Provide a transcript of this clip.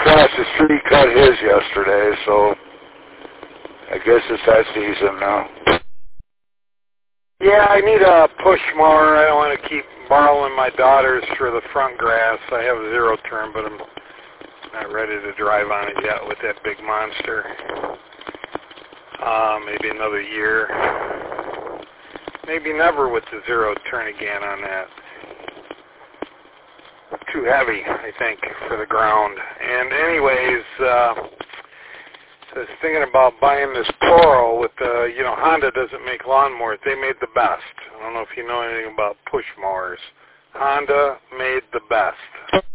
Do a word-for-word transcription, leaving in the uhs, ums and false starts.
across the street cut his yesterday, so I guess it's that season now. Yeah, I need a push mower. I don't want to keep borrowing my daughter's for the front grass. I have a zero turn, but I'm not ready to drive on it yet with that big monster. Uh, maybe another year. Maybe never with the zero turn again on that. Too heavy, I think, for the ground. And anyways, uh, I was thinking about buying this Toro with the, you know, Honda doesn't make lawnmowers. They made the best. I don't know if you know anything about push mowers. Honda made the best.